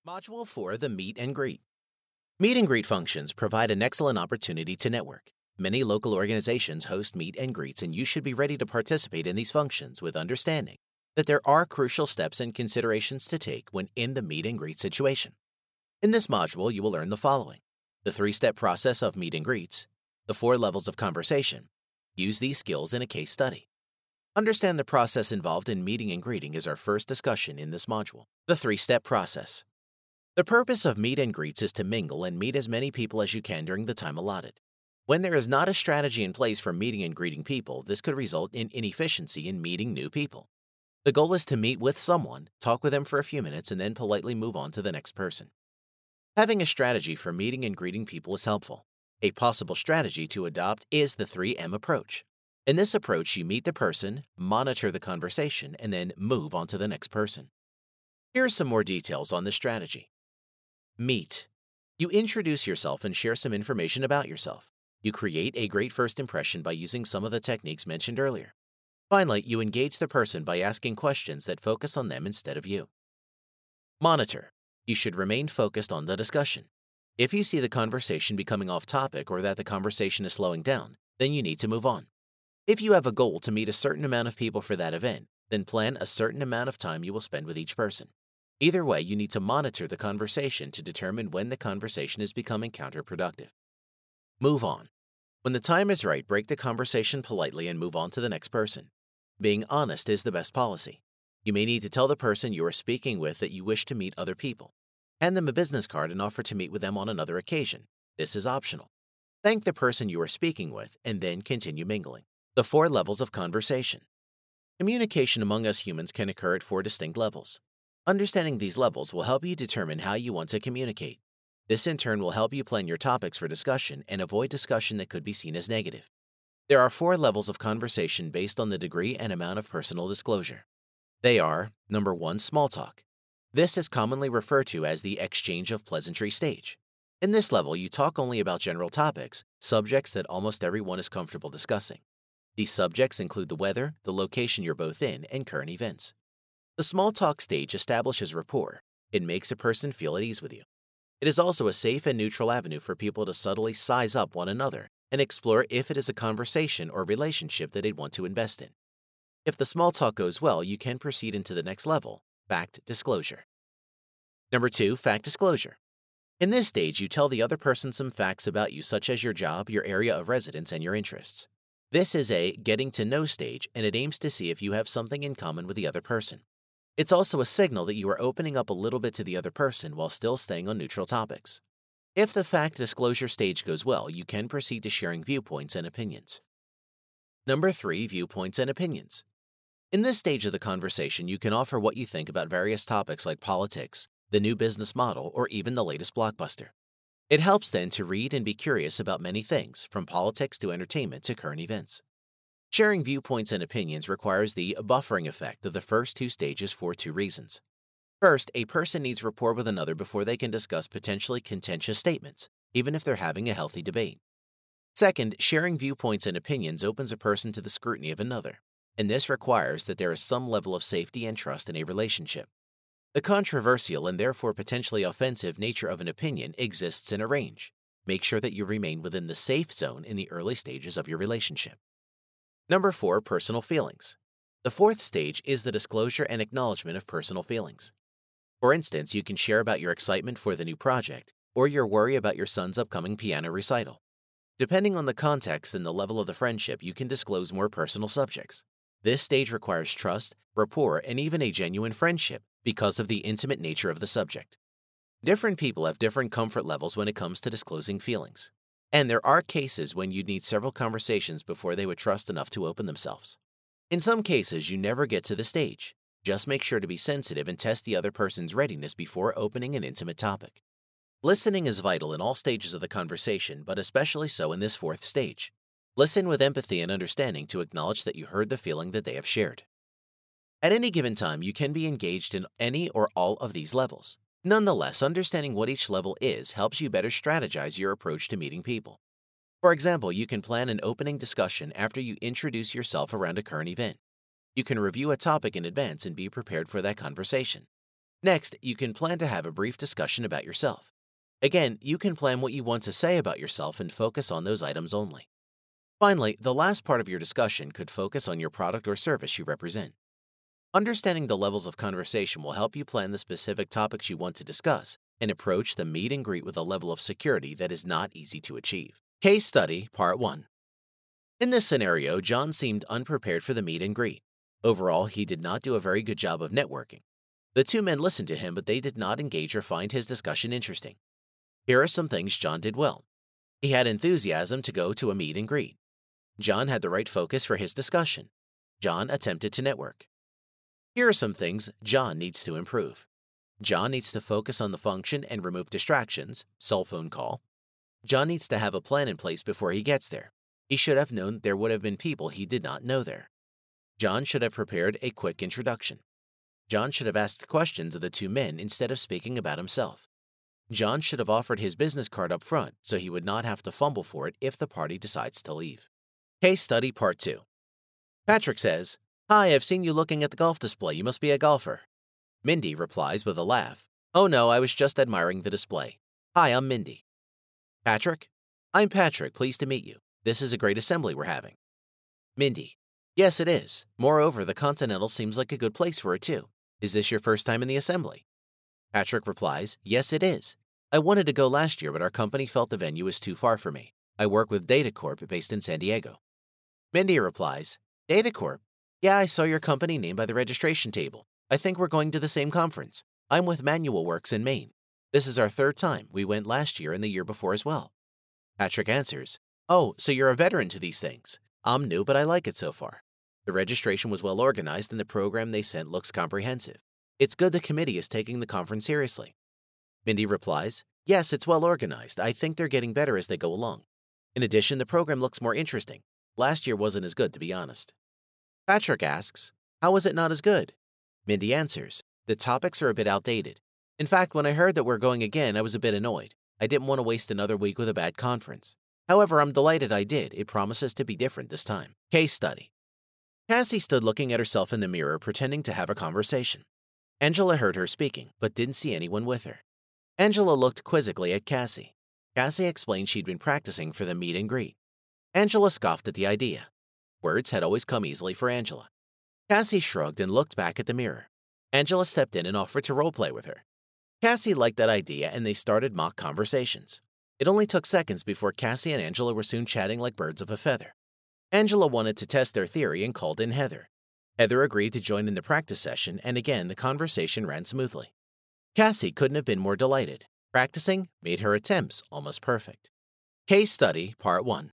Module 4, the Meet and Greet. Meet and greet functions provide an excellent opportunity to network. Many local organizations host meet and greets, and you should be ready to participate in these functions with understanding that there are crucial steps and considerations to take when in the meet and greet situation. In this module, you will learn the following: the 3-step process of meet and greets, the 4 levels of conversation. Use these skills in a case study. Understand the process involved in meeting and greeting is our first discussion in this module. The 3-step process. The purpose of meet and greets is to mingle and meet as many people as you can during the time allotted. When there is not a strategy in place for meeting and greeting people, this could result in inefficiency in meeting new people. The goal is to meet with someone, talk with them for a few minutes, and then politely move on to the next person. Having a strategy for meeting and greeting people is helpful. A possible strategy to adopt is the 3M approach. In this approach, you meet the person, monitor the conversation, and then move on to the next person. Here are some more details on this strategy. Meet. You introduce yourself and share some information about yourself. You create a great first impression by using some of the techniques mentioned earlier. Finally, you engage the person by asking questions that focus on them instead of you. Monitor. You should remain focused on the discussion. If you see the conversation becoming off topic or that the conversation is slowing down, then you need to move on. If you have a goal to meet a certain amount of people for that event, then plan a certain amount of time you will spend with each person. Either way, you need to monitor the conversation to determine when the conversation is becoming counterproductive. Move on. When the time is right, break the conversation politely and move on to the next person. Being honest is the best policy. You may need to tell the person you are speaking with that you wish to meet other people. Hand them a business card and offer to meet with them on another occasion. This is optional. Thank the person you are speaking with and then continue mingling. The 4 levels of conversation. Communication among us humans can occur at 4 distinct levels. Understanding these levels will help you determine how you want to communicate. This in turn will help you plan your topics for discussion and avoid discussion that could be seen as negative. There are 4 levels of conversation based on the degree and amount of personal disclosure. They are: number 1, small talk. This is commonly referred to as the exchange of pleasantry stage. In this level, you talk only about general topics, subjects that almost everyone is comfortable discussing. These subjects include the weather, the location you're both in, and current events. The small talk stage establishes rapport. It makes a person feel at ease with you. It is also a safe and neutral avenue for people to subtly size up one another and explore if it is a conversation or relationship that they'd want to invest in. If the small talk goes well, you can proceed into the next level, fact disclosure. Number 2, fact disclosure. In this stage, you tell the other person some facts about you, such as your job, your area of residence, and your interests. This is a getting to know stage, and it aims to see if you have something in common with the other person. It's also a signal that you are opening up a little bit to the other person while still staying on neutral topics. If the fact disclosure stage goes well, you can proceed to sharing viewpoints and opinions. Number 3, viewpoints and opinions. In this stage of the conversation, you can offer what you think about various topics like politics, the new business model, or even the latest blockbuster. It helps then to read and be curious about many things, from politics to entertainment to current events. Sharing viewpoints and opinions requires the buffering effect of the first 2 stages for 2 reasons. First, a person needs rapport with another before they can discuss potentially contentious statements, even if they're having a healthy debate. Second, sharing viewpoints and opinions opens a person to the scrutiny of another, and this requires that there is some level of safety and trust in a relationship. The controversial and therefore potentially offensive nature of an opinion exists in a range. Make sure that you remain within the safe zone in the early stages of your relationship. Number 4, personal feelings. The 4th stage is the disclosure and acknowledgement of personal feelings. For instance, you can share about your excitement for the new project or your worry about your son's upcoming piano recital. Depending on the context and the level of the friendship, you can disclose more personal subjects. This stage requires trust, rapport, and even a genuine friendship because of the intimate nature of the subject. Different people have different comfort levels when it comes to disclosing feelings. And there are cases when you'd need several conversations before they would trust enough to open themselves. In some cases, you never get to the stage. Just make sure to be sensitive and test the other person's readiness before opening an intimate topic. Listening is vital in all stages of the conversation, but especially so in this 4th stage. Listen with empathy and understanding to acknowledge that you heard the feeling that they have shared. At any given time, you can be engaged in any or all of these levels. Nonetheless, understanding what each level is helps you better strategize your approach to meeting people. For example, you can plan an opening discussion after you introduce yourself around a current event. You can review a topic in advance and be prepared for that conversation. Next, you can plan to have a brief discussion about yourself. Again, you can plan what you want to say about yourself and focus on those items only. Finally, the last part of your discussion could focus on your product or service you represent. Understanding the levels of conversation will help you plan the specific topics you want to discuss and approach the meet and greet with a level of security that is not easy to achieve. Case Study Part 1. In this scenario, John seemed unprepared for the meet and greet. Overall, he did not do a very good job of networking. The two men listened to him, but they did not engage or find his discussion interesting. Here are some things John did well. He had enthusiasm to go to a meet and greet. John had the right focus for his discussion. John attempted to network. Here are some things John needs to improve. John needs to focus on the function and remove distractions, cell phone call. John needs to have a plan in place before he gets there. He should have known there would have been people he did not know there. John should have prepared a quick introduction. John should have asked questions of the two men instead of speaking about himself. John should have offered his business card up front so he would not have to fumble for it if the party decides to leave. Case Study Part 2. Patrick says, "Hi, I've seen you looking at the golf display. You must be a golfer." Mindy replies with a laugh, "Oh no, I was just admiring the display. Hi, I'm Mindy." Patrick, "I'm Patrick, pleased to meet you. This is a great assembly we're having." Mindy, "Yes, it is. Moreover, the Continental seems like a good place for it too. Is this your first time in the assembly?" Patrick replies, "Yes, it is. I wanted to go last year, but our company felt the venue was too far for me. I work with DataCorp based in San Diego." Mindy replies, "DataCorp? Yeah, I saw your company name by the registration table. I think we're going to the same conference. I'm with Manual Works in Maine. This is our third time. We went last year and the year before as well." Patrick answers, "Oh, so you're a veteran to these things. I'm new, but I like it so far. The registration was well organized and the program they sent looks comprehensive. It's good the committee is taking the conference seriously." Mindy replies, "Yes, it's well organized. I think they're getting better as they go along. In addition, the program looks more interesting. Last year wasn't as good, to be honest." Patrick asks, "How was it not as good?" Mindy answers, "The topics are a bit outdated. In fact, when I heard that we're going again, I was a bit annoyed. I didn't want to waste another week with a bad conference. However, I'm delighted I did. It promises to be different this time." Case Study. Cassie stood looking at herself in the mirror, pretending to have a conversation. Angela heard her speaking, but didn't see anyone with her. Angela looked quizzically at Cassie. Cassie explained she'd been practicing for the meet and greet. Angela scoffed at the idea. Words had always come easily for Angela. Cassie shrugged and looked back at the mirror. Angela stepped in and offered to role-play with her. Cassie liked that idea and they started mock conversations. It only took seconds before Cassie and Angela were soon chatting like birds of a feather. Angela wanted to test their theory and called in Heather. Heather agreed to join in the practice session, and again the conversation ran smoothly. Cassie couldn't have been more delighted. Practicing made her attempts almost perfect. Case Study Part 1.